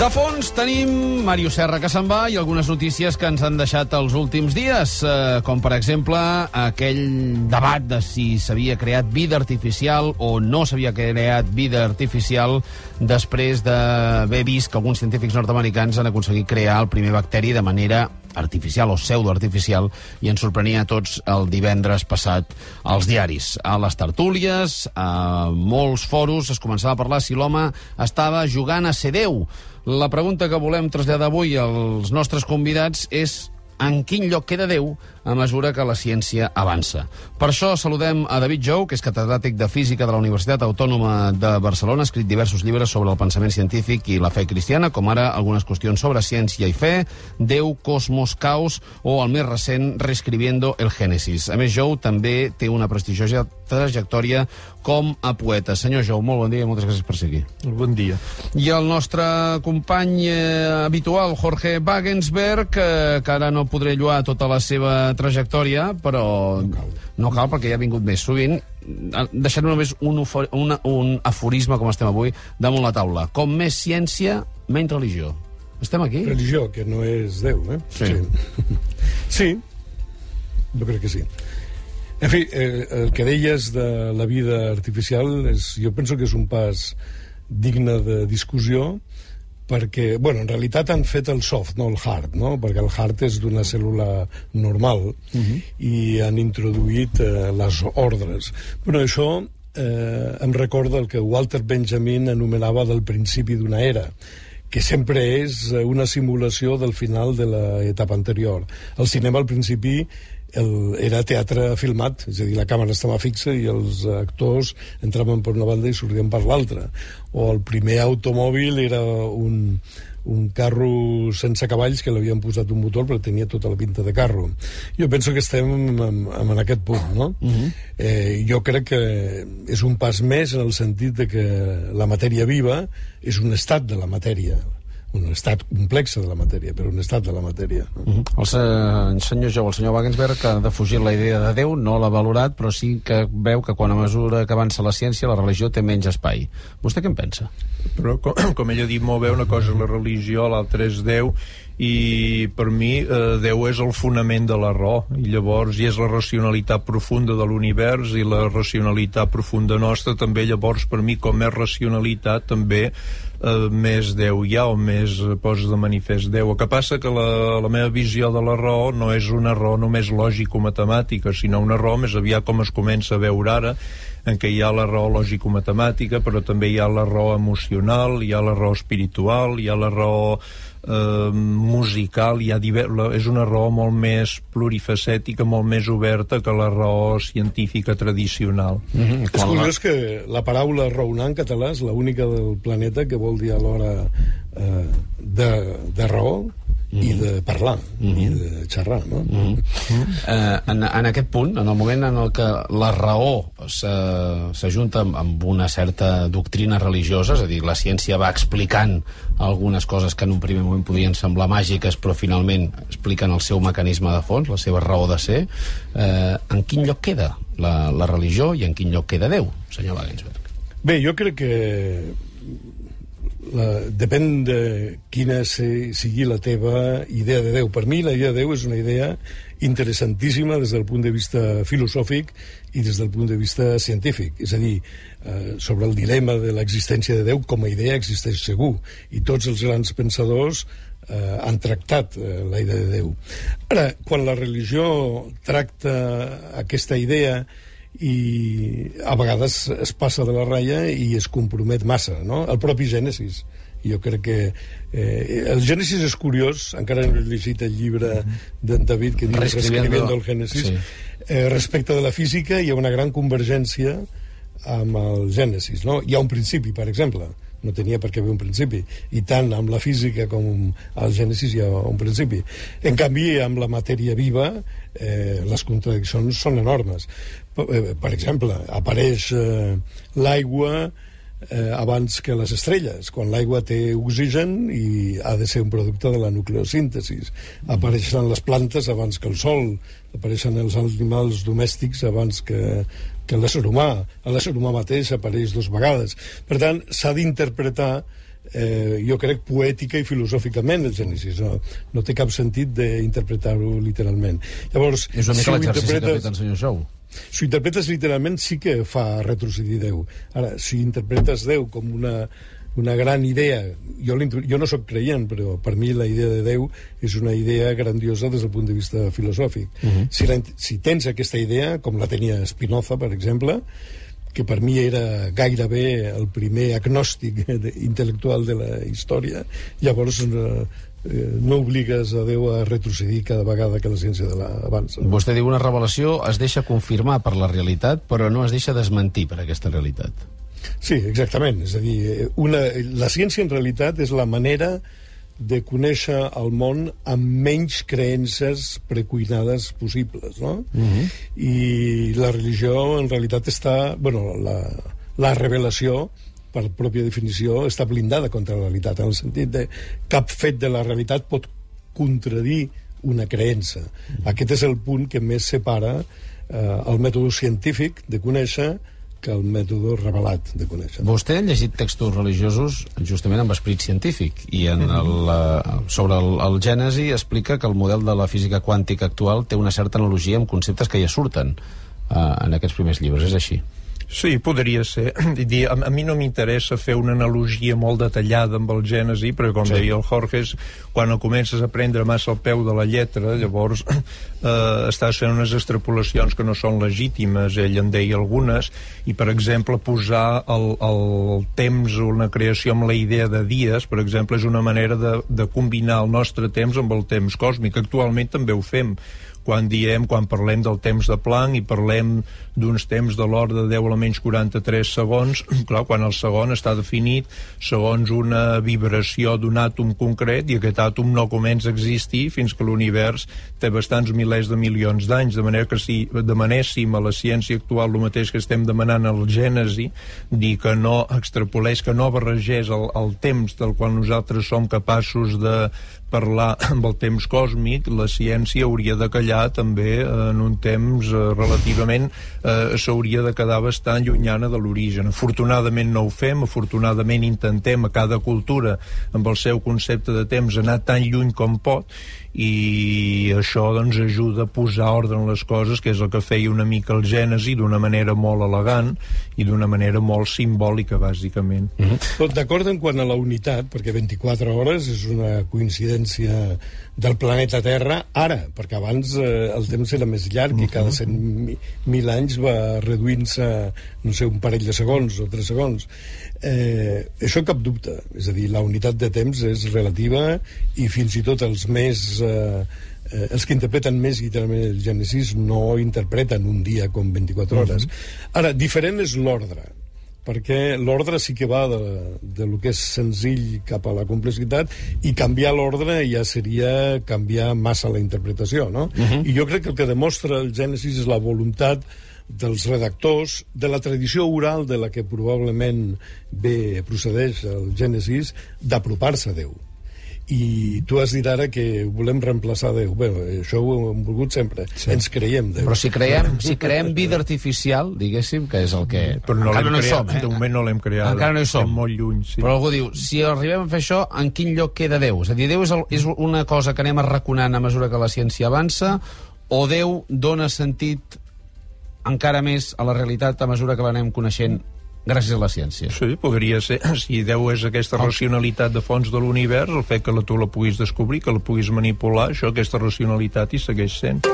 De fons tenim Màrius Serra, que se'n va, i algunes notícies que ens han deixat els últims dies, com per exemple aquell debat de si s'havia creat vida artificial o no s'havia creat vida artificial després d'haver vist que alguns científics nord-americans han aconseguit crear el primer bacteri de manera artificial o pseudoartificial, i ens sorprenia a tots el divendres passat als diaris, a les tertúlies, a molts foros es començava a parlar si l'home estava jugant a ser Déu. La pregunta que volem traslladar avui als nostres convidats és: en quin lloc queda Déu a mesura que la ciència avança? Per això saludem a David Jou, que és catedràtic de Física de la Universitat Autònoma de Barcelona, ha escrit diversos llibres sobre el pensament científic i la fe cristiana, com ara algunes qüestions sobre ciència i fe, Déu, cosmos, caos, o el més recent, Reescribiendo el Génesis. A més, Jou també té una prestigiosa trajectòria com a poeta. Senyor Jou, molt bon dia i moltes gràcies per ser aquí. Bon dia. I el nostre company habitual, Jorge Wagensberg, que ara no podré lluar tota la seva trajectòria, però no cal perquè ja ha vingut més sovint. Deixarem només un aforisme, com estem avui, damunt la taula. Com més ciència, menys religió. Estem aquí? Religió, que no és Déu, eh? Sí. Sí, jo crec que sí. En fi, el que deies de la vida artificial, jo penso que és un pas digne de discussió, perquè, bueno, en realitat han fet el soft, no el hard, no? Perquè el hard és d'una cèl·lula normal i han introduït les ordres. Però això em recorda el que Walter Benjamin anomenava del principi d'una era, que sempre és una simulació del final de l'etapa anterior. El cinema, al principi, era teatre filmat, és a dir, la càmera estava fixa i els actors entraven per una banda i sortien per l'altra. O el primer automòbil era un carro sense cavalls que l'havien posat un motor però tenia tota la pinta de carro. Jo penso que estem en aquest punt, no? Jo crec que és un pas més en el sentit de que la matèria viva és un estat de la matèria, un estat complex de la matèria, però un estat de la matèria. El senyor Jou, el senyor Wagensberg, que ha defugit la idea de Déu, no l'ha valorat, però sí que veu que quan a mesura que avança la ciència, la religió té menys espai. Vostè què en pensa? Però, com ell ha dit molt bé, una cosa és la religió, l'altra és Déu, i per mi Déu és el fonament de la raó, i llavors és la racionalitat profunda de l'univers i la racionalitat profunda nostra també. Llavors per mi, com més racionalitat, també més Déu hi ha, o més posa de manifest Déu. El que passa que la meva visió de la raó no és una raó només lògico-matemàtica, sinó una raó més aviat com es comença a veure ara, en què hi ha la raó lògico-matemàtica, però també hi ha la raó emocional, hi ha la raó espiritual, hi ha la raó musical, és una raó molt més plurifacètica, molt més oberta que la raó científica tradicional. És curiós que la paraula raonar en català és l'única del planeta que vol dir alhora de raó i de parlar, i de xerrar, no? En aquest punt, en el moment en el que la raó s'ajunta amb una certa doctrina religiosa, és a dir, la ciència va explicant algunes coses que en un primer moment podrien semblar màgiques, però finalment expliquen el seu mecanisme de fons, la seva raó de ser, en quin lloc queda la religió i en quin lloc queda Déu, senyor Wagensberg? Bé, jo crec que depèn de quina sigui la teva idea de Déu. Per mi la idea de Déu és una idea interessantíssima des del punt de vista filosòfic i des del punt de vista científic. És a dir, sobre el dilema de l'existència de Déu, com a idea existeix segur, i tots els grans pensadors han tractat la idea de Déu. Ara, quan la religió tracta aquesta idea i a vegades es passa de la ratlla i es compromet massa, no? El propi Gènesis. Jo crec que el Gènesis és curiós, encara no he llegit el llibre d'en David que diu Reescribiendo el Génesis, respecte de la física hi ha una gran convergència amb el Gènesis, no? Hi ha un principi, per exemple, no tenia per què haver un principi, i tant amb la física com al Gènesis hi ha un principi. En canvi, amb la matèria viva les contradiccions són enormes. Per exemple, apareix l'aigua abans que les estrelles, quan l'aigua té oxigen i ha de ser un producte de la nucleosíntesi. Apareixen les plantes abans que el sol, apareixen els animals domèstics abans que l'ésser humà. L'ésser humà mateix apareix 2 vegades. Per tant, s'ha d'interpretar jo crec, poètica i filosòficament, el Gènesis. No té cap sentit d'interpretar-ho literalment. Llavors, és una mica l'exercici que ha fet el senyor Jou. Si ho interpretes literalment, sí que fa retrocedir Déu. Ara, si interpretes Déu com una gran idea, jo no sóc creient, però per mi la idea de Déu és una idea grandiosa des del punt de vista filosòfic. Si tens aquesta idea, com la tenia Spinoza, per exemple, que per mi era gairebé el primer agnòstic intel·lectual de la història, llavors no obligues a Déu a retrocedir cada vegada que la ciència avança. Vostè diu una revelació es deixa confirmar per la realitat, però no es deixa desmentir per aquesta realitat. Sí, exactament. És a dir, la ciència en realitat és la manera de conèixer el món amb menys creences precuinades possibles, no? I la religió en realitat està... Bueno, la revelació, per pròpia definició, està blindada contra la realitat, en el sentit de cap fet de la realitat pot contradir una creença. Aquest és el punt que més separa el mètode científic de conèixer que el mètode revelat de conèixer. Vostè ha llegit textos religiosos justament amb esperit científic i sobre el Gènesi explica que el model de la física quàntica actual té una certa analogia amb conceptes que ja surten en aquests primers llibres. És així? Sí, podria ser. A mi no m'interessa fer una analogia molt detallada amb el Gènesi, perquè com deia el Jorge, quan comences a prendre massa el peu de la lletra, llavors estàs fent unes extrapolacions que no són legítimes. Ell en deia algunes, i per exemple posar el temps o una creació amb la idea de dies, per exemple, és una manera de combinar el nostre temps amb el temps còsmic. Actualment també ho fem. Quan parlem del temps de Planck i parlem d'uns temps de l'ordre de 10 a la menys 43 segons, clar, quan el segon està definit segons una vibració d'un àtom concret, i aquest àtom no comença a existir fins que l'univers té bastants milers de milions d'anys, de manera que si demanéssim a la ciència actual el mateix que estem demanant al Gènesi, dir que no extrapolés, que no barregés el temps del qual nosaltres som capaços de parlar amb el temps còsmic, la ciència hauria de callar també en un temps relativament s'hauria de quedar bastant llunyana de l'origen. Afortunadament no ho fem, afortunadament intentem a cada cultura amb el seu concepte de temps anar tan lluny com pot, i això doncs ajuda a posar ordre en les coses, que és el que feia una mica el Gènesi, d'una manera molt elegant i d'una manera molt simbòlica, bàsicament. D'acord en quant a la unitat, perquè 24 hores és una coincidència del planeta Terra ara, perquè abans el temps era més llarg i cada 100.000 anys va reduint-se, no sé, un parell de segons o 3 segons. Això cap dubte, és a dir, la unitat de temps és relativa, i fins i tot els que interpreten més literalment el Gènesis no interpreten un dia com 24 hores. Ara, diferent és l'ordre, perquè l'ordre sí que va de lo que és senzill cap a la complexitat, i canviar l'ordre ja seria canviar massa la interpretació, no? I jo crec que el que demostra el Gènesis és la voluntat dels redactors, de la tradició oral de la que probablement procedeix el Gènesis, d'apropar-se a Déu. I tu has dit ara que volem reemplaçar Déu. Bé, això ho hem volgut sempre. Ens creiem Déu. Però si creem vida artificial, diguéssim, que és el que... Però encara no hi som, de moment no l'hem creada. Encara no hi som. Estem molt lluny, sí. Però algú diu, si arribem a fer això, en quin lloc queda Déu? És a dir, Déu és una cosa que anem arraconant a mesura que la ciència avança, o Déu dona sentit encara més a la realitat a mesura que l'anem coneixent gràcies a la ciència? Sí, podria ser. Si Déu és aquesta racionalitat de fons de l'univers, el fet que tu la puguis descobrir, que la puguis manipular, aquesta racionalitat hi segueix sent.